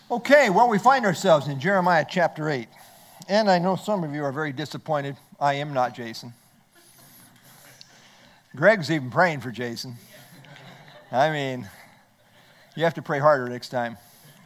Okay, well, we find ourselves in Jeremiah chapter 8. And I know some of you are very disappointed. I am not Jason. Greg's even praying for Jason. I mean, you have to pray harder next time.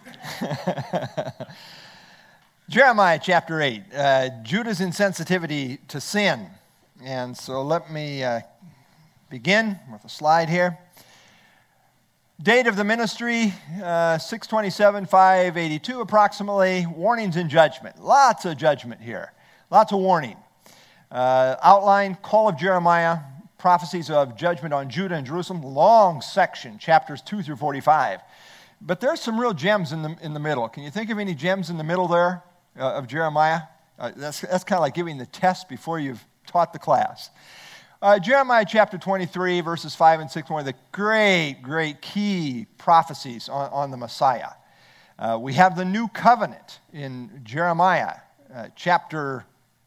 Jeremiah chapter 8, Judah's insensitivity to sin. And so let me begin with a slide here. Date of the ministry, 627, 582 approximately. Warnings and judgment. Lots of judgment here. Lots of warning. Outline, call of Jeremiah, prophecies of judgment on Judah and Jerusalem. Long section, chapters 2 through 45. But there's some real gems in the middle. Can you think of any gems in the middle there of Jeremiah? That's kind of like giving the test before you've taught the class. Jeremiah chapter 23, verses 5 and 6, one of the great key prophecies on the Messiah. We have the new covenant in Jeremiah chapter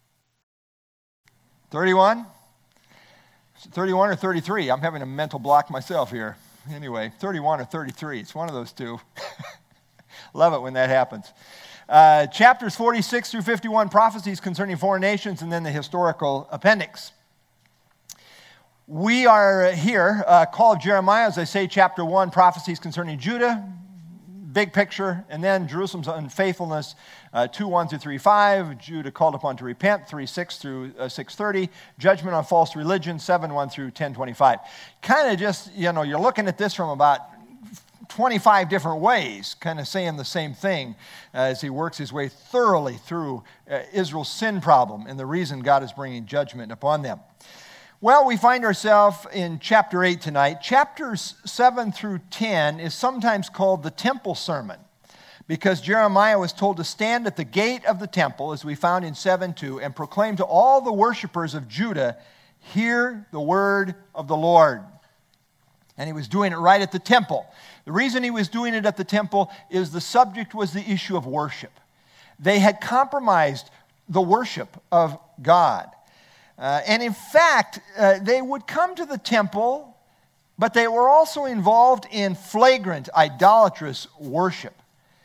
31. 31 or 33? I'm having a mental block myself here. Anyway, 31 or 33. It's one of those two. Love it when that happens. Chapters 46 through 51, prophecies concerning foreign nations, and then the historical appendix. We are here, call of Jeremiah, as I say, chapter 1, prophecies concerning Judah, big picture, and then Jerusalem's unfaithfulness, 2:1 through 3:5, Judah called upon to repent, 3:6 through 6:30, judgment on false religion, 7:1 through 10:25. Kind of just, you're looking at this from about 25 different ways, kind of saying the same thing as he works his way thoroughly through Israel's sin problem and the reason God is bringing judgment upon them. Well, we find ourselves in chapter 8 tonight. Chapters 7 through 10 is sometimes called the temple sermon because Jeremiah was told to stand at the gate of the temple, as we found in 7:2, and proclaim to all the worshipers of Judah, hear the word of the Lord. And he was doing it right at the temple. The reason he was doing it at the temple is the subject was the issue of worship. They had compromised the worship of God. And in fact, they would come to the temple, but they were also involved in flagrant idolatrous worship.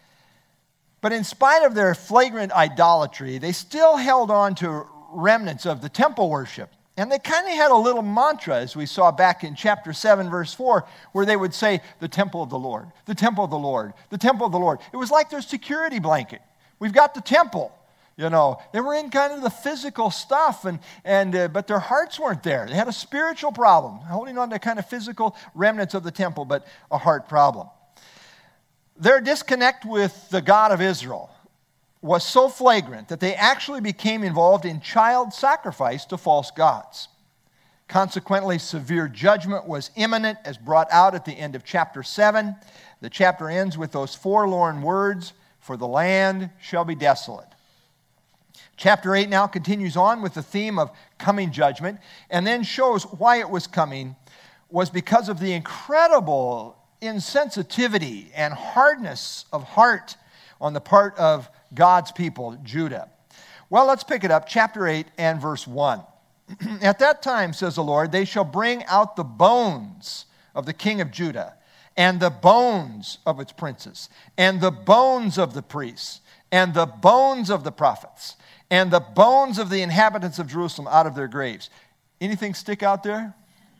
But in spite of their flagrant idolatry, they still held on to remnants of the temple worship. And they kind of had a little mantra, as we saw back in chapter 7, verse 4, where they would say, the temple of the Lord, the temple of the Lord, the temple of the Lord. It was like their security blanket. We've got the temple. They were in kind of the physical stuff, but their hearts weren't there. They had a spiritual problem, holding on to kind of physical remnants of the temple, but a heart problem. Their disconnect with the God of Israel was so flagrant that they actually became involved in child sacrifice to false gods. Consequently, severe judgment was imminent, as brought out at the end of chapter 7. The chapter ends with those forlorn words, "For the land shall be desolate." Chapter 8 now continues on with the theme of coming judgment, and then shows why it was coming was because of the incredible insensitivity and hardness of heart on the part of God's people, Judah. Well, let's pick it up, chapter 8 and verse 1. At that time, says the Lord, they shall bring out the bones of the king of Judah, and the bones of its princes, and the bones of the priests, and the bones of the prophets, and the bones of the inhabitants of Jerusalem out of their graves. Anything stick out there?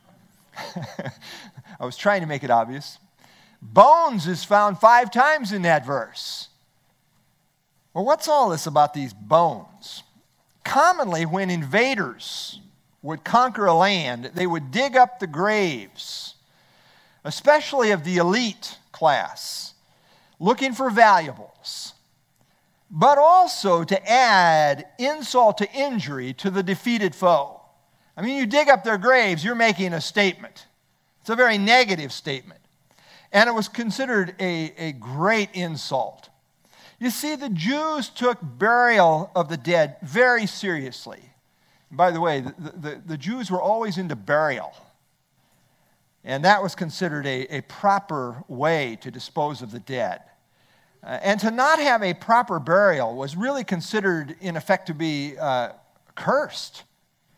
I was trying to make it obvious. Bones is found 5 times in that verse. Well, what's all this about these bones? Commonly, when invaders would conquer a land, they would dig up the graves, especially of the elite class, looking for valuables, but also to add insult to injury to the defeated foe. I mean, you dig up their graves, you're making a statement. It's a very negative statement. And it was considered a great insult. You see, the Jews took burial of the dead very seriously. By the way, the Jews were always into burial. And that was considered a proper way to dispose of the dead. And to not have a proper burial was really considered, in effect, to be cursed.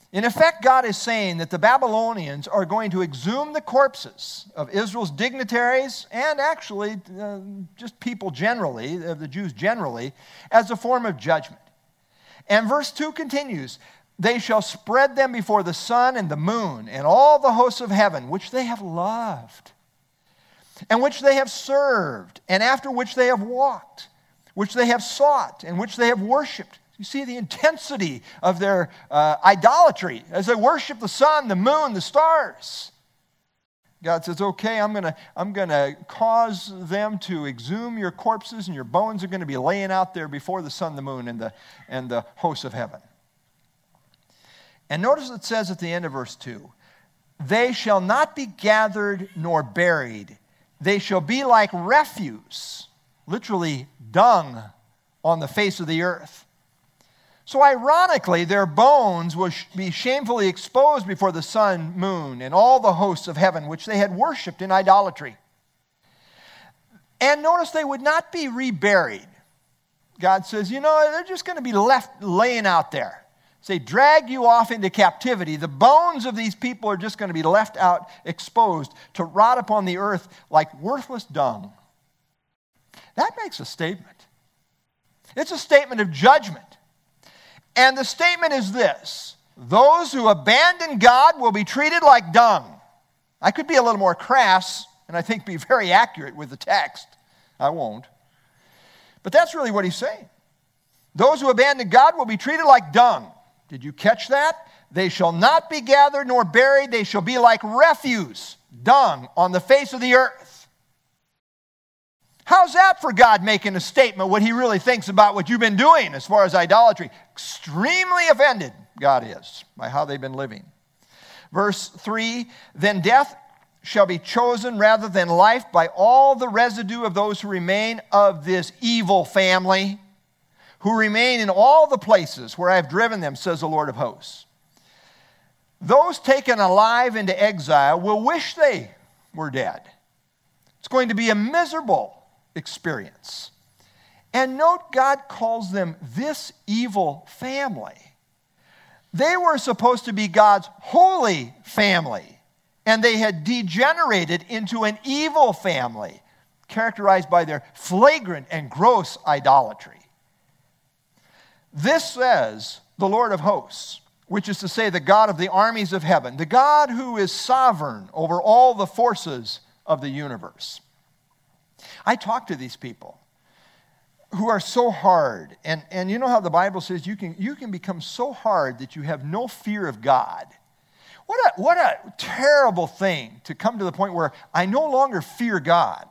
In effect, God is saying that the Babylonians are going to exhume the corpses of Israel's dignitaries and actually just people generally, of the Jews generally, as a form of judgment. And verse 2 continues, they shall spread them before the sun and the moon and all the hosts of heaven, which they have loved, and which they have served, and after which they have walked, which they have sought, and which they have worshipped. You see the intensity of their idolatry as they worship the sun, the moon, the stars. God says, okay, I'm gonna cause them to exhume your corpses, and your bones are going to be laying out there before the sun, the moon, and the hosts of heaven. And notice it says at the end of verse 2, they shall not be gathered nor buried. They shall be like refuse, literally dung on the face of the earth. So ironically, their bones will be shamefully exposed before the sun, moon, and all the hosts of heaven, which they had worshipped in idolatry. And notice they would not be reburied. God says, they're just going to be left laying out there. Say, drag you off into captivity. The bones of these people are just going to be left out, exposed, to rot upon the earth like worthless dung. That makes a statement. It's a statement of judgment. And the statement is this: those who abandon God will be treated like dung. I could be a little more crass, and I think be very accurate with the text. I won't. But that's really what he's saying. Those who abandon God will be treated like dung. Did you catch that? They shall not be gathered nor buried. They shall be like refuse, dung on the face of the earth. How's that for God making a statement, what he really thinks about what you've been doing as far as idolatry? Extremely offended, God is, by how they've been living. Verse 3, then death shall be chosen rather than life by all the residue of those who remain of this evil family, who remain in all the places where I have driven them, says the Lord of hosts. Those taken alive into exile will wish they were dead. It's going to be a miserable experience. And note, God calls them this evil family. They were supposed to be God's holy family, and they had degenerated into an evil family, characterized by their flagrant and gross idolatry. This says the Lord of hosts, which is to say the God of the armies of heaven, the God who is sovereign over all the forces of the universe. I talk to these people who are so hard, and you know how the Bible says you can become so hard that you have no fear of God. What a terrible thing to come to the point where I no longer fear God.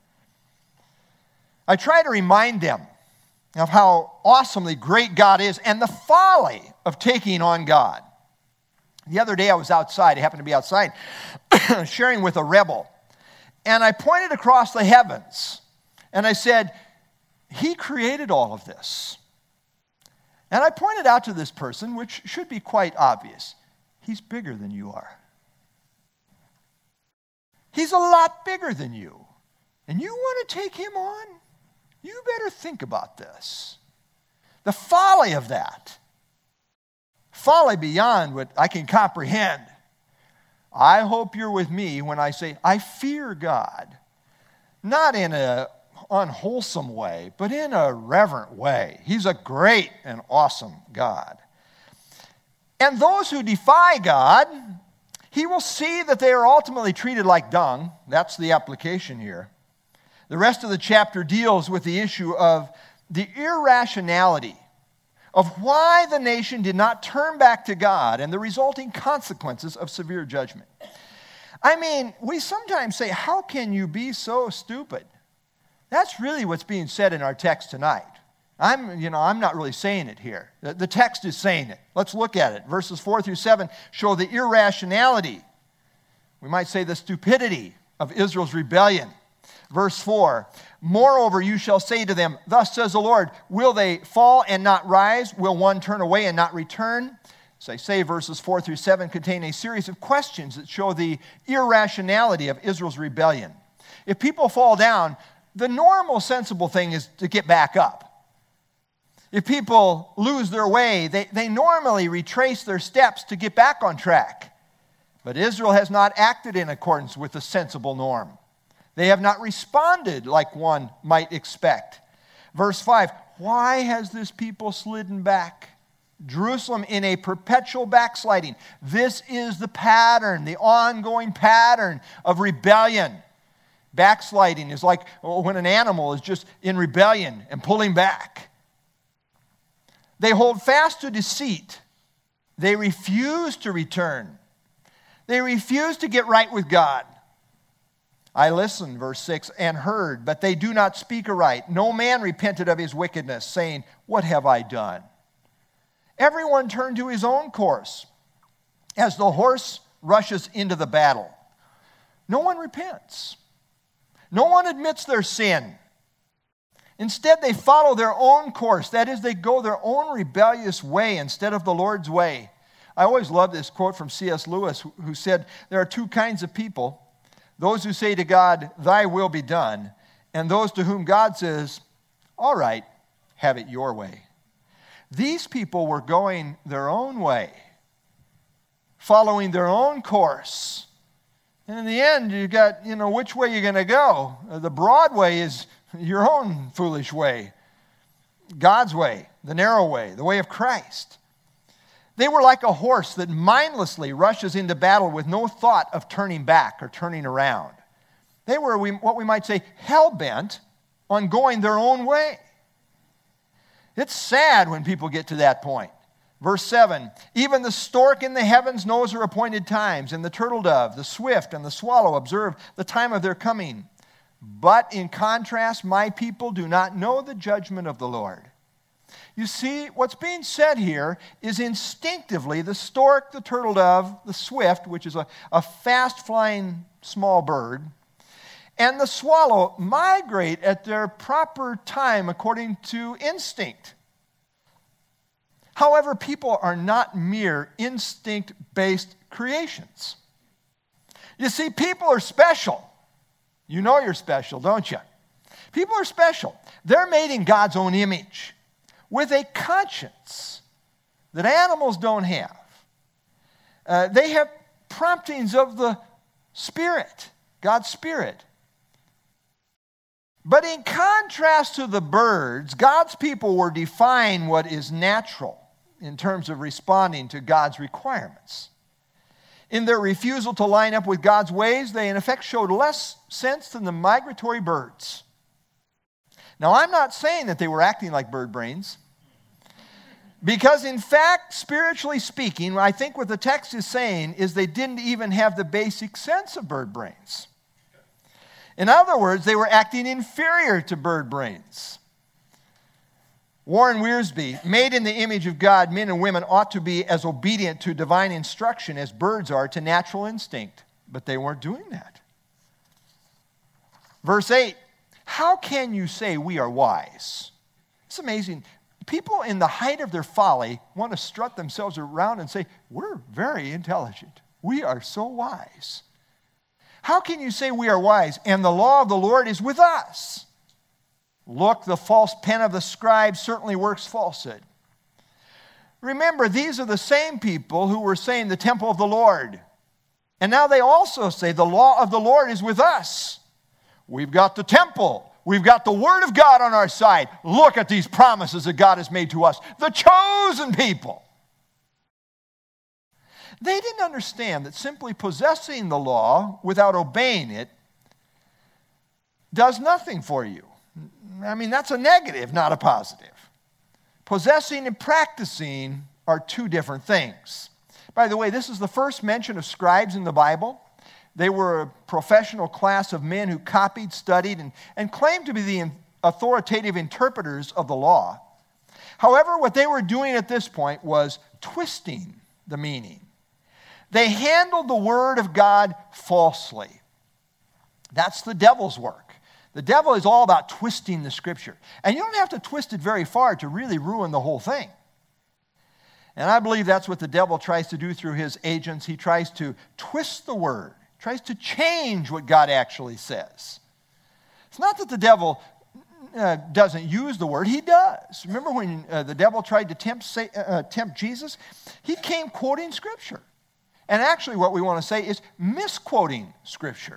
I try to remind them of how awesomely great God is and the folly of taking on God. The other day I was outside, I happened to be outside, sharing with a rebel. And I pointed across the heavens, and I said, he created all of this. And I pointed out to this person, which should be quite obvious, he's bigger than you are. He's a lot bigger than you. And you want to take him on? You better think about this. The folly of that. Folly beyond what I can comprehend. I hope you're with me when I say I fear God. Not in an unwholesome way, but in a reverent way. He's a great and awesome God. And those who defy God, he will see that they are ultimately treated like dung. That's the application here. The rest of the chapter deals with the issue of the irrationality of why the nation did not turn back to God and the resulting consequences of severe judgment. I mean, we sometimes say, how can you be so stupid? That's really what's being said in our text tonight. I'm not really saying it here. The text is saying it. Let's look at it. Verses 4 through 7 show the irrationality, we might say the stupidity of Israel's rebellion. Verse 4, moreover, you shall say to them, thus says the Lord, will they fall and not rise? Will one turn away and not return? As I say, verses 4 through 7 contain a series of questions that show the irrationality of Israel's rebellion. If people fall down, the normal, sensible thing is to get back up. If people lose their way, they normally retrace their steps to get back on track. But Israel has not acted in accordance with the sensible norm. They have not responded like one might expect. Verse 5, why has this people slidden back? Jerusalem in a perpetual backsliding. This is the pattern, the ongoing pattern of rebellion. Backsliding is like when an animal is just in rebellion and pulling back. They hold fast to deceit. They refuse to return. They refuse to get right with God. I listened, verse 6, and heard, but they do not speak aright. No man repented of his wickedness, saying, what have I done? Everyone turned to his own course, as the horse rushes into the battle. No one repents. No one admits their sin. Instead, they follow their own course. That is, they go their own rebellious way instead of the Lord's way. I always love this quote from C.S. Lewis, who said, there are two kinds of people, those who say to God, thy will be done, and those to whom God says, all right, have it your way. These people were going their own way, following their own course. And in the end, you got, which way you're going to go. The broad way is your own foolish way. God's way, the narrow way, the way of Christ. They were like a horse that mindlessly rushes into battle with no thought of turning back or turning around. They were, what we might say, hell-bent on going their own way. It's sad when people get to that point. Verse 7, even the stork in the heavens knows her appointed times, and the turtle dove, the swift, and the swallow observe the time of their coming. But in contrast, my people do not know the judgment of the Lord. You see, what's being said here is instinctively the stork, the turtle dove, the swift, which is a fast-flying small bird, and the swallow migrate at their proper time according to instinct. However, people are not mere instinct-based creations. You see, people are special. You know you're special, don't you? People are special. They're made in God's own image with a conscience that animals don't have. They have promptings of the Spirit, God's Spirit. But in contrast to the birds, God's people were defying what is natural in terms of responding to God's requirements. In their refusal to line up with God's ways, they in effect showed less sense than the migratory birds. Now, I'm not saying that they were acting like bird brains, because in fact, spiritually speaking, I think what the text is saying is they didn't even have the basic sense of bird brains. In other words, they were acting inferior to bird brains. Warren Wiersbe, made in the image of God, men and women ought to be as obedient to divine instruction as birds are to natural instinct. But they weren't doing that. Verse 8, how can you say we are wise? It's amazing. People in the height of their folly want to strut themselves around and say, we're very intelligent. We are so wise. How can you say we are wise? And the law of the Lord is with us. Look, the false pen of the scribe certainly works falsehood. Remember, these are the same people who were saying the temple of the Lord. And now they also say the law of the Lord is with us. We've got the temple. We've got the word of God on our side. Look at these promises that God has made to us, the chosen people. They didn't understand that simply possessing the law without obeying it does nothing for you. I mean, that's a negative, not a positive. Possessing and practicing are two different things. By the way, this is the first mention of scribes in the Bible. They were a professional class of men who copied, studied, and claimed to be the authoritative interpreters of the law. However, what they were doing at this point was twisting the meaning. They handled the word of God falsely. That's the devil's work. The devil is all about twisting the scripture. And you don't have to twist it very far to really ruin the whole thing. And I believe that's what the devil tries to do through his agents. He tries to twist the word, tries to change what God actually says. It's not that the devil doesn't use the word, he does. Remember when the devil tried to tempt Jesus? He came quoting Scripture. And actually what we want to say is misquoting Scripture.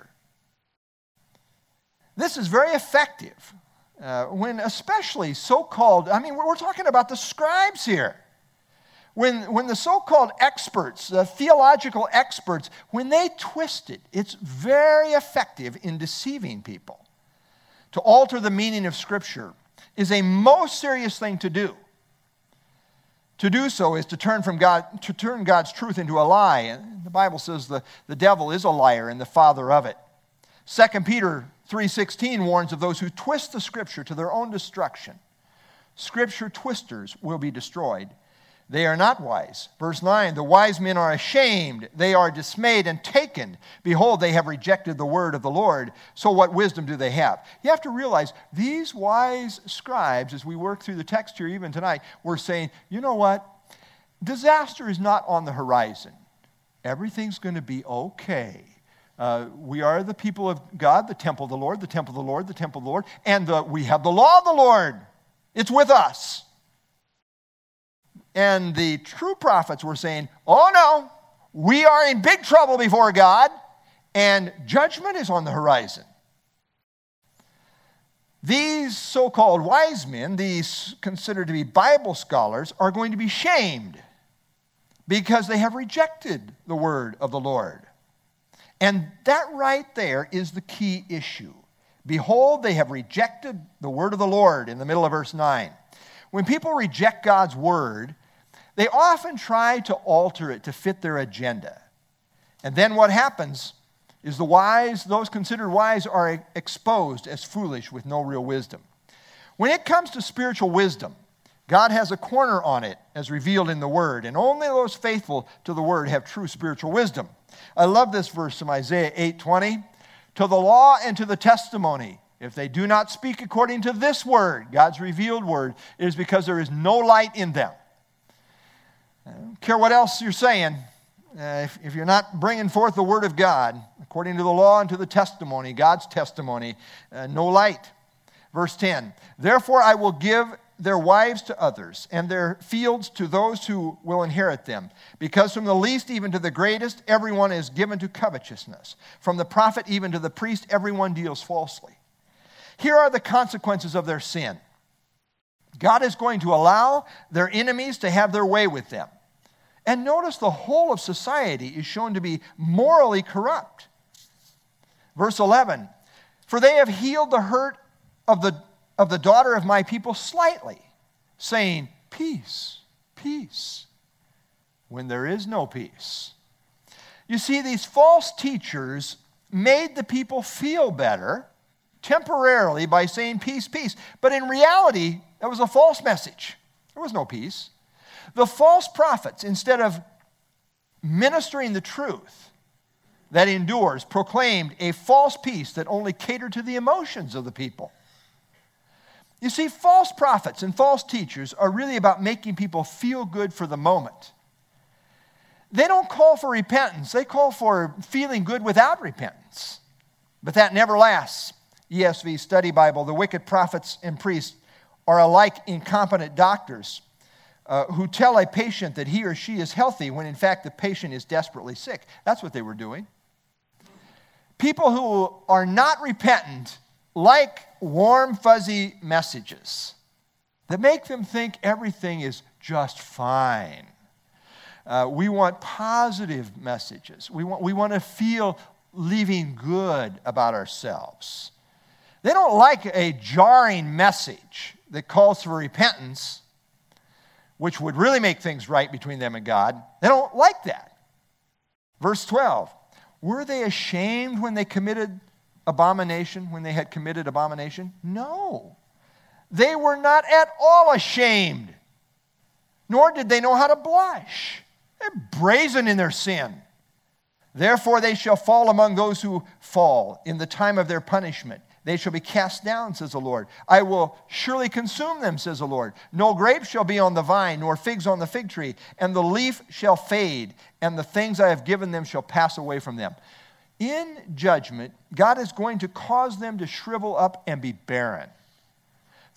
This is very effective when especially so-called, we're talking about the scribes here. When the so-called experts, the theological experts, when they twist it, it's very effective in deceiving people. To alter the meaning of Scripture is a most serious thing to do. To do so is to turn God's truth into a lie. And the Bible says the devil is a liar and the father of it. 2 Peter 3:16 warns of those who twist the Scripture to their own destruction. Scripture twisters will be destroyed. They are not wise. Verse 9, the wise men are ashamed. They are dismayed and taken. Behold, they have rejected the word of the Lord. So what wisdom do they have? You have to realize these wise scribes, as we work through the text here even tonight, were saying, you know what? Disaster is not on the horizon. Everything's going to be okay. We are the people of God, the temple of the Lord, the temple of the Lord, the temple of the Lord, and we have the law of the Lord. It's with us. And the true prophets were saying, oh no, we are in big trouble before God, and judgment is on the horizon. These so-called wise men, these considered to be Bible scholars, are going to be shamed because they have rejected the word of the Lord. And that right there is the key issue. Behold, they have rejected the word of the Lord in the middle of verse 9. When people reject God's word, they often try to alter it to fit their agenda. And then what happens is the wise, those considered wise, are exposed as foolish with no real wisdom. When it comes to spiritual wisdom, God has a corner on it as revealed in the Word, and only those faithful to the Word have true spiritual wisdom. I love this verse from Isaiah 8:20. To the law and to the testimony, if they do not speak according to this Word, God's revealed Word, it is because there is no light in them. I don't care what else you're saying. If you're not bringing forth the Word of God, according to the law and to the testimony, God's testimony, no light. Verse 10, therefore I will give their wives to others, and their fields to those who will inherit them. Because from the least even to the greatest, everyone is given to covetousness. From the prophet even to the priest, everyone deals falsely. Here are the consequences of their sin. God is going to allow their enemies to have their way with them. And notice the whole of society is shown to be morally corrupt. Verse 11, for they have healed the hurt of the daughter of my people slightly, saying, peace, peace, when there is no peace. You see, these false teachers made the people feel better temporarily by saying peace, peace. But in reality, that was a false message. There was no peace. The false prophets, instead of ministering the truth that endures, proclaimed a false peace that only catered to the emotions of the people. You see, false prophets and false teachers are really about making people feel good for the moment. They don't call for repentance. They call for feeling good without repentance. But that never lasts. ESV Study Bible, the wicked prophets and priests are alike incompetent doctors who tell a patient that he or she is healthy when in fact the patient is desperately sick. That's what they were doing. People who are not repentant like warm, fuzzy messages that make them think everything is just fine. We want positive messages. We want to feel leaving good about ourselves. They don't like a jarring message that calls for repentance, which would really make things right between them and God. They don't like that. Verse 12, were they ashamed when they committed abomination, when they had committed abomination? No. They were not at all ashamed, nor did they know how to blush. They're brazen in their sin. Therefore they shall fall among those who fall in the time of their punishment. They shall be cast down, says the Lord. I will surely consume them, says the Lord. No grapes shall be on the vine, nor figs on the fig tree, and the leaf shall fade, and the things I have given them shall pass away from them. In judgment, God is going to cause them to shrivel up and be barren.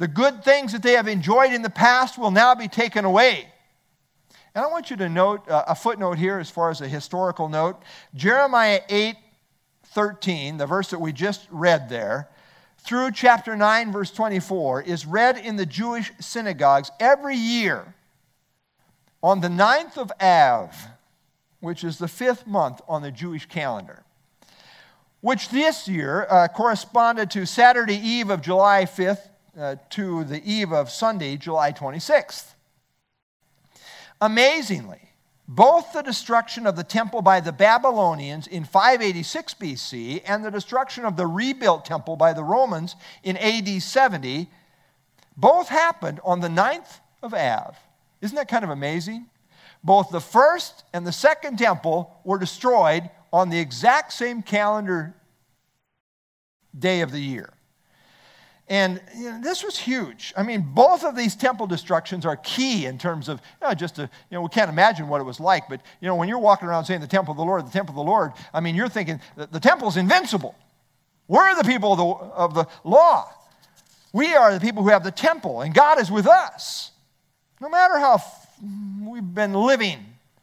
The good things that they have enjoyed in the past will now be taken away. And I want you to note a footnote here as far as a historical note. Jeremiah 8:13, the verse that we just read there, through chapter 9, verse 24, is read in the Jewish synagogues every year on the 9th of Av, which is the 5th month on the Jewish calendar, which this year corresponded to Saturday Eve of July 5th to the eve of Sunday, July 26th. Amazingly, both the destruction of the temple by the Babylonians in 586 BC and the destruction of the rebuilt temple by the Romans in AD 70 both happened on the 9th of Av. Isn't that kind of amazing? Both the first and the second temple were destroyed on the exact same calendar day of the year. And this was huge. I mean, both of these temple destructions are key in terms of, we can't imagine what it was like, but, when you're walking around saying the temple of the Lord, I mean, you're thinking the temple's invincible. We're the people of the law. We are the people who have the temple, and God is with us, no matter how we've been living.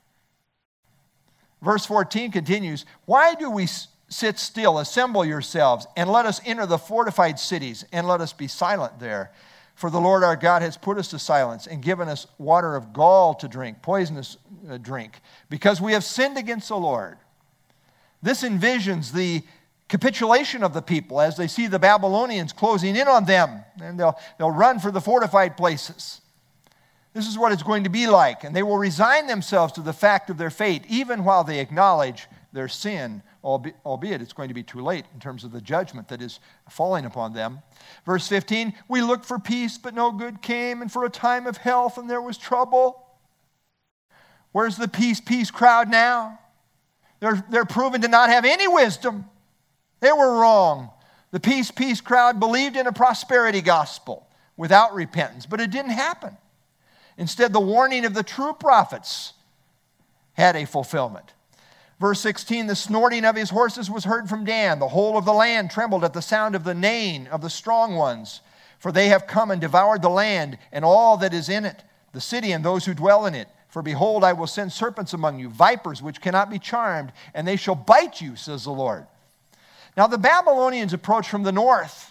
Verse 14 continues, why do we sit still, assemble yourselves, and let us enter the fortified cities, and let us be silent there. For the Lord our God has put us to silence and given us water of gall to drink, poisonous drink, because we have sinned against the Lord. This envisions the capitulation of the people as they see the Babylonians closing in on them, and they'll run for the fortified places. This is what it's going to be like, and they will resign themselves to the fact of their fate, even while they acknowledge their sin, albeit it's going to be too late in terms of the judgment that is falling upon them. Verse 15, we looked for peace, but no good came, and for a time of health, and there was trouble. Where's the peace crowd now? They're proven to not have any wisdom. They were wrong. The peace crowd believed in a prosperity gospel without repentance, but it didn't happen. Instead, the warning of the true prophets had a fulfillment. Verse 16, the snorting of his horses was heard from Dan. The whole of the land trembled at the sound of the neighing of the strong ones. For they have come and devoured the land and all that is in it, the city and those who dwell in it. For behold, I will send serpents among you, vipers which cannot be charmed, and they shall bite you, says the Lord. Now the Babylonians approached from the north,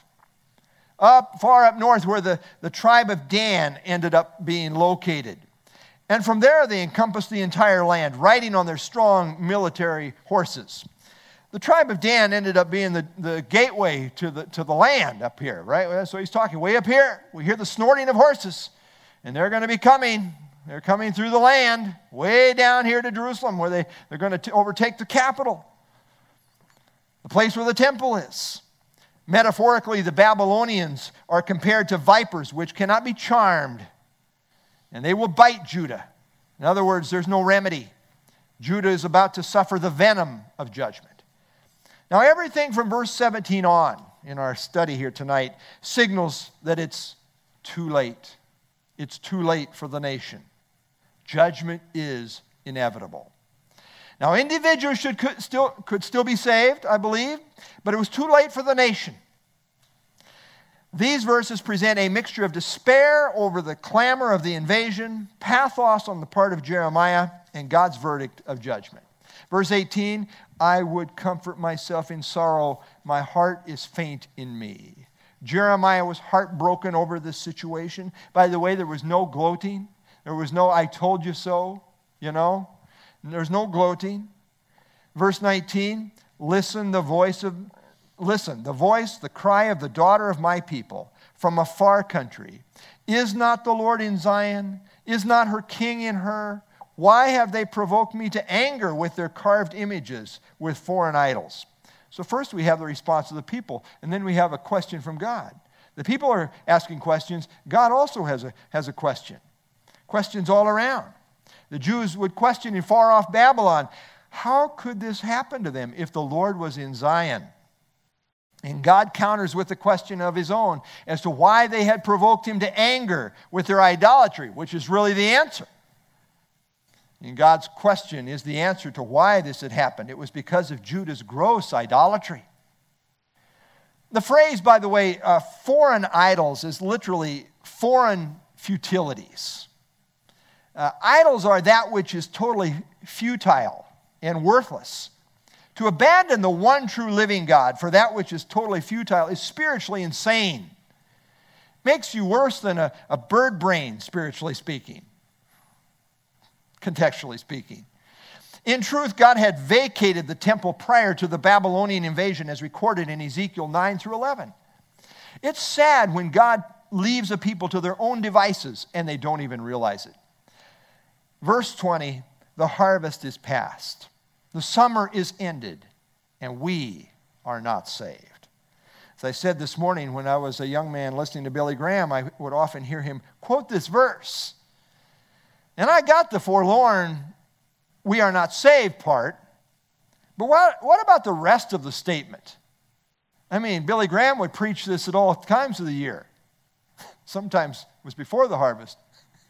far up north where the tribe of Dan ended up being located. And from there, they encompassed the entire land, riding on their strong military horses. The tribe of Dan ended up being the gateway to the land up here, right? So he's talking way up here. We hear the snorting of horses, and they're going to be coming. They're coming through the land, way down here to Jerusalem, where they're going to overtake the capital, the place where the temple is. Metaphorically, the Babylonians are compared to vipers which cannot be charmed, and they will bite Judah. In other words, there's no remedy. Judah is about to suffer the venom of judgment. Now, everything from verse 17 on in our study here tonight signals that it's too late. It's too late for the nation. Judgment is inevitable. Now, individuals could still be saved, I believe, but it was too late for the nation. These verses present a mixture of despair over the clamor of the invasion, pathos on the part of Jeremiah, and God's verdict of judgment. Verse 18, I would comfort myself in sorrow. My heart is faint in me. Jeremiah was heartbroken over this situation. By the way, there was no gloating. There was no, I told you so, There's no gloating. Verse 19, listen, the voice, the cry of the daughter of my people from a far country. Is not the Lord in Zion? Is not her king in her? Why have they provoked me to anger with their carved images, with foreign idols? So first we have the response of the people, and then we have a question from God. The people are asking questions. God also has a question. Questions all around. The Jews would question in far-off Babylon, how could this happen to them if the Lord was in Zion? And God counters with a question of his own as to why they had provoked him to anger with their idolatry, which is really the answer. And God's question is the answer to why this had happened. It was because of Judah's gross idolatry. The phrase, by the way, foreign idols is literally foreign futilities. Idols are that which is totally futile and worthless. To abandon the one true living God for that which is totally futile is spiritually insane. Makes you worse than a bird brain, spiritually speaking, contextually speaking. In truth, God had vacated the temple prior to the Babylonian invasion as recorded in Ezekiel 9 through 11. It's sad when God leaves a people to their own devices and they don't even realize it. Verse 20, the harvest is past. The summer is ended, and we are not saved. As I said this morning when I was a young man listening to Billy Graham, I would often hear him quote this verse. And I got the forlorn, we are not saved part, but what about the rest of the statement? I mean, Billy Graham would preach this at all times of the year. Sometimes it was before the harvest.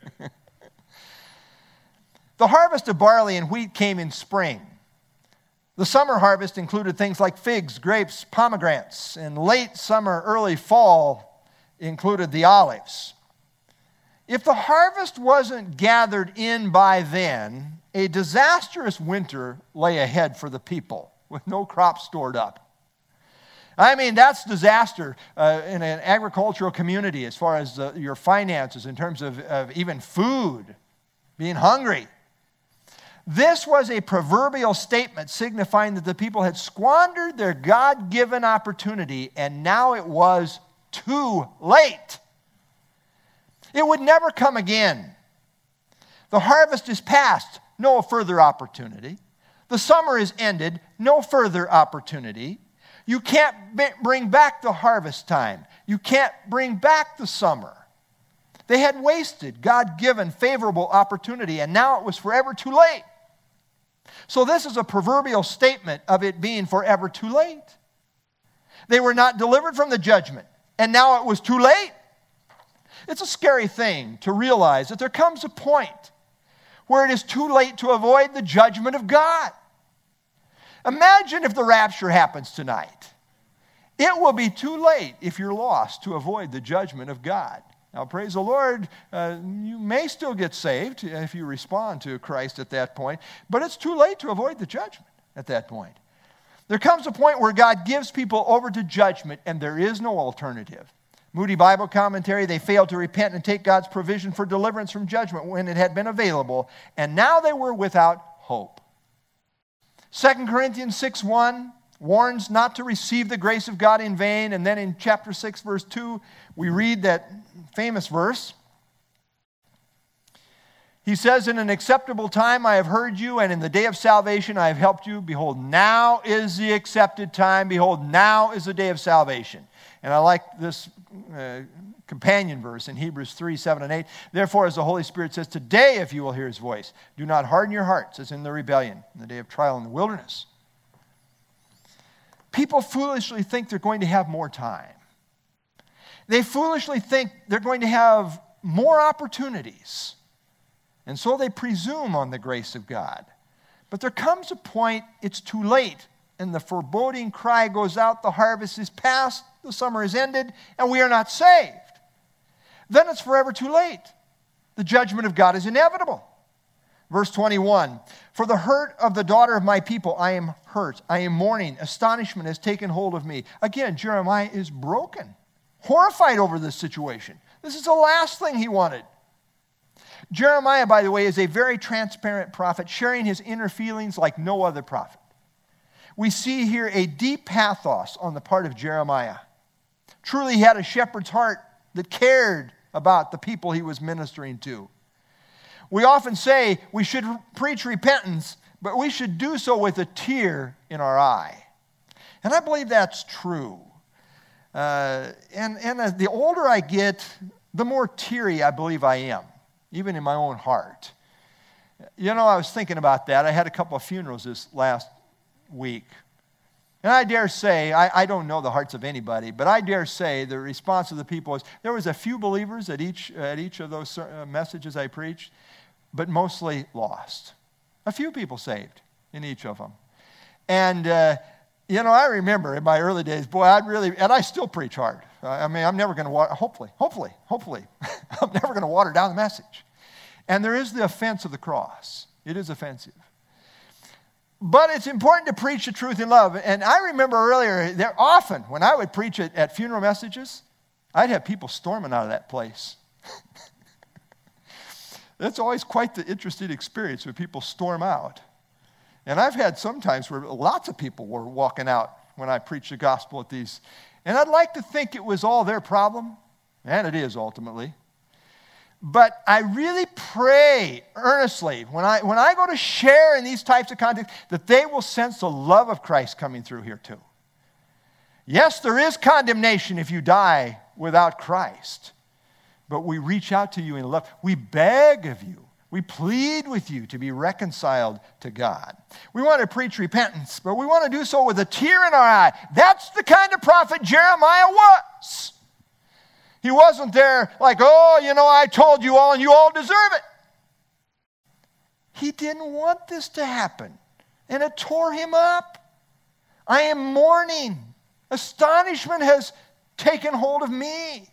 The harvest of barley and wheat came in spring. The summer harvest included things like figs, grapes, pomegranates, and late summer, early fall included the olives. If the harvest wasn't gathered in by then, a disastrous winter lay ahead for the people with no crops stored up. I mean, that's disaster in an agricultural community as far as your finances, in terms of even food, being hungry. This was a proverbial statement signifying that the people had squandered their God-given opportunity and now it was too late. It would never come again. The harvest is past, no further opportunity. The summer is ended, no further opportunity. You can't bring back the harvest time. You can't bring back the summer. They had wasted God-given favorable opportunity, and now it was forever too late. So this is a proverbial statement of it being forever too late. They were not delivered from the judgment, and now it was too late. It's a scary thing to realize that there comes a point where it is too late to avoid the judgment of God. Imagine if the rapture happens tonight. It will be too late if you're lost to avoid the judgment of God. Now, praise the Lord, you may still get saved if you respond to Christ at that point, but it's too late to avoid the judgment at that point. There comes a point where God gives people over to judgment, and there is no alternative. Moody Bible Commentary, they failed to repent and take God's provision for deliverance from judgment when it had been available, and now they were without hope. 2 Corinthians 6:1 warns not to receive the grace of God in vain, and then in chapter 6, verse 2, we read that famous verse. He says, in an acceptable time I have heard you, and in the day of salvation I have helped you. Behold, now is the accepted time. Behold, now is the day of salvation. And I like this companion verse in Hebrews 3, 7, and 8. Therefore, as the Holy Spirit says, today if you will hear his voice, do not harden your hearts as in the rebellion, in the day of trial in the wilderness. People foolishly think they're going to have more time. They foolishly think they're going to have more opportunities. And so they presume on the grace of God. But there comes a point it's too late, and the foreboding cry goes out, the harvest is past, the summer is ended, and we are not saved. Then it's forever too late. The judgment of God is inevitable. Verse 21, for the hurt of the daughter of my people, I am hurt. I am mourning. Astonishment has taken hold of me. Again, Jeremiah is broken, horrified over this situation. This is the last thing he wanted. Jeremiah, by the way, is a very transparent prophet, sharing his inner feelings like no other prophet. We see here a deep pathos on the part of Jeremiah. Truly, he had a shepherd's heart that cared about the people he was ministering to. We often say we should preach repentance, but we should do so with a tear in our eye. And I believe that's true. And as the older I get, the more teary I believe I am, even in my own heart. You know, I was thinking about that. I had a couple of funerals this last week. And I dare say, I don't know the hearts of anybody, but I dare say the response of the people was, there was a few believers at each of those messages I preached, but mostly lost. A few people saved in each of them. And You know, I remember in my early days, boy, and I still preach hard. I mean, I'm never going to, hopefully, I'm never going to water down the message. And there is the offense of the cross. It is offensive. But it's important to preach the truth in love. And I remember earlier, often when I would preach it at funeral messages, I'd have people storming out of that place. That's always quite the interesting experience when people storm out. And I've had some times where lots of people were walking out when I preached the gospel at these. And I'd like to think it was all their problem, and it is ultimately. But I really pray earnestly when I go to share in these types of contexts that they will sense the love of Christ coming through here too. Yes, there is condemnation if you die without Christ. But we reach out to you in love. We beg of you. We plead with you to be reconciled to God. We want to preach repentance, but we want to do so with a tear in our eye. That's the kind of prophet Jeremiah was. He wasn't there like, oh, you know, I told you all and you all deserve it. He didn't want this to happen, and it tore him up. I am mourning. Astonishment has taken hold of me.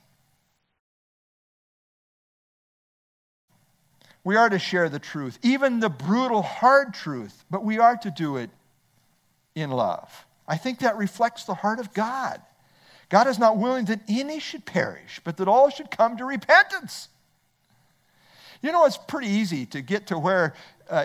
We are to share the truth, even the brutal, hard truth, but we are to do it in love. I think that reflects the heart of God. God is not willing that any should perish, but that all should come to repentance. You know, it's pretty easy to get to where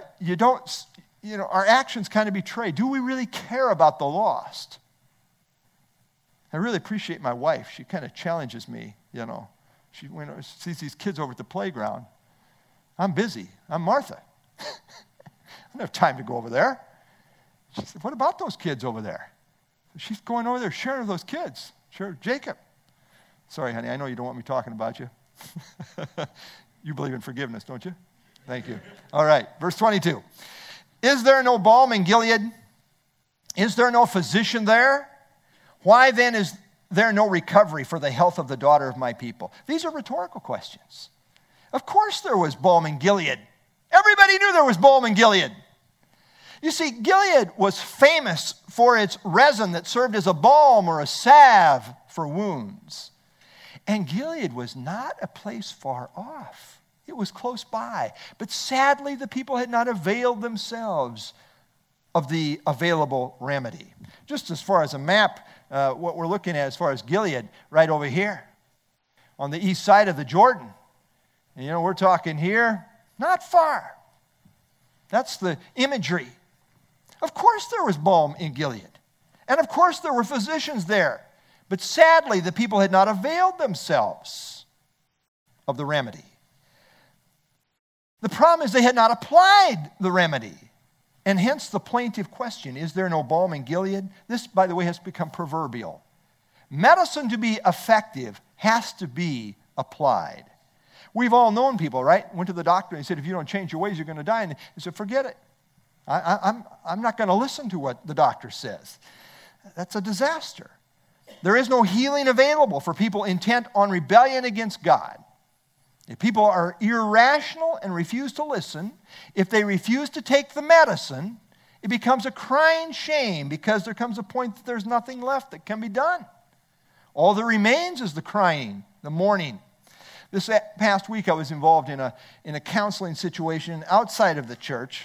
our actions kind of betray. Do we really care about the lost? I really appreciate my wife. She kind of challenges me, you know. She sees these kids over at the playground. I'm busy. I'm Martha. I don't have time to go over there. She said, what about those kids over there? She's going over there sharing with those kids. Sure, Jacob. Sorry, honey, I know you don't want me talking about you. You believe in forgiveness, don't you? Thank you. All right, verse 22. Is there no balm in Gilead? Is there no physician there? Why then is there no recovery for the health of the daughter of my people? These are rhetorical questions. Of course there was balm in Gilead. Everybody knew there was balm in Gilead. You see, Gilead was famous for its resin that served as a balm or a salve for wounds. And Gilead was not a place far off. It was close by. But sadly, the people had not availed themselves of the available remedy. Just as far as a map, what we're looking at as far as Gilead, right over here on the east side of the Jordan. And, you know, we're talking here, not far. That's the imagery. Of course there was balm in Gilead. And of course there were physicians there. But sadly, the people had not availed themselves of the remedy. The problem is they had not applied the remedy. And hence the plaintive question, is there no balm in Gilead? This, by the way, has become proverbial. Medicine to be effective has to be applied. We've all known people, right? Went to the doctor and said, if you don't change your ways, you're going to die. And he said, forget it. I'm not going to listen to what the doctor says. That's a disaster. There is no healing available for people intent on rebellion against God. If people are irrational and refuse to listen, if they refuse to take the medicine, it becomes a crying shame because there comes a point that there's nothing left that can be done. All that remains is the crying, the mourning. This past week I was involved in a counseling situation outside of the church.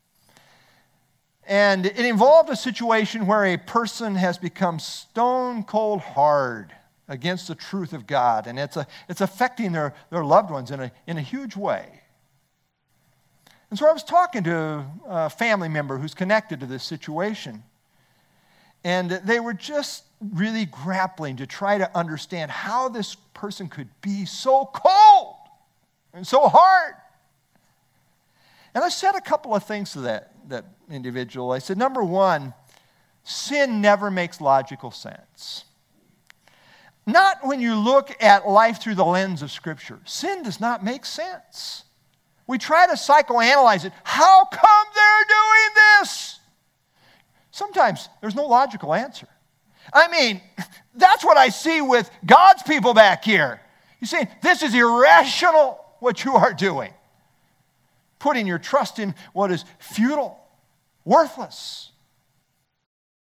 And it involved a situation where a person has become stone cold hard against the truth of God. And it's affecting their loved ones in a huge way. And so I was talking to a family member who's connected to this situation. And they were just really grappling to try to understand how this person could be so cold and so hard. And I said a couple of things to that individual. I said, number one, sin never makes logical sense. Not when you look at life through the lens of Scripture. Sin does not make sense. We try to psychoanalyze it. How come they're doing this? Sometimes there's no logical answer. I mean, that's what I see with God's people back here. You see, this is irrational what you are doing. Putting your trust in what is futile, worthless.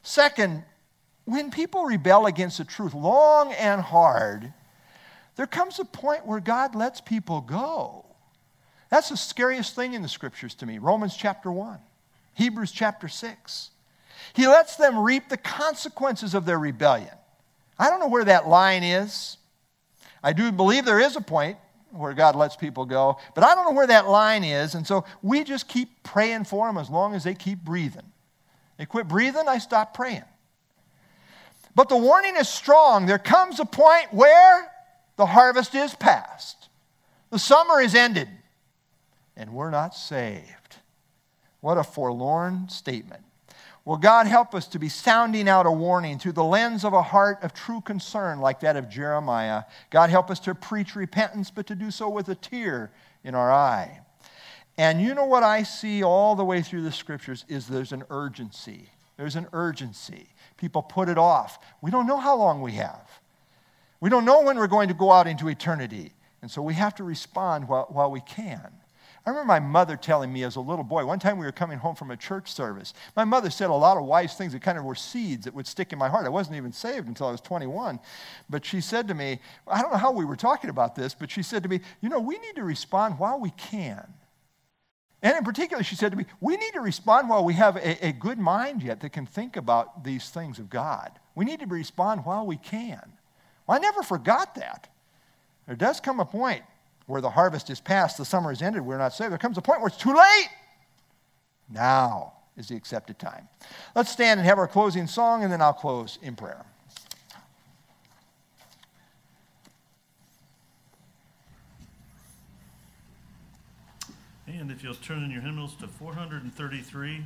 Second, when people rebel against the truth long and hard, there comes a point where God lets people go. That's the scariest thing in the Scriptures to me. Romans chapter 1, Hebrews chapter 6. He lets them reap the consequences of their rebellion. I don't know where that line is. I do believe there is a point where God lets people go, but I don't know where that line is, and so we just keep praying for them as long as they keep breathing. They quit breathing, I stop praying. But the warning is strong. There comes a point where the harvest is past. The summer is ended, and we're not saved. What a forlorn statement. Well, God help us to be sounding out a warning through the lens of a heart of true concern like that of Jeremiah. God help us to preach repentance, but to do so with a tear in our eye. And you know what I see all the way through the Scriptures is there's an urgency. There's an urgency. People put it off. We don't know how long we have. We don't know when we're going to go out into eternity. And so we have to respond while we can. I remember my mother telling me as a little boy, one time we were coming home from a church service. My mother said a lot of wise things that kind of were seeds that would stick in my heart. I wasn't even saved until I was 21. But she said to me, I don't know how we were talking about this, but she said to me, we need to respond while we can. And in particular, she said to me, we need to respond while we have a good mind yet that can think about these things of God. We need to respond while we can. Well, I never forgot that. There does come a point where the harvest is past, the summer is ended, we're not saved. There comes a point where it's too late. Now is the accepted time. Let's stand and have our closing song, and then I'll close in prayer. And if you'll turn in your hymnals to 433,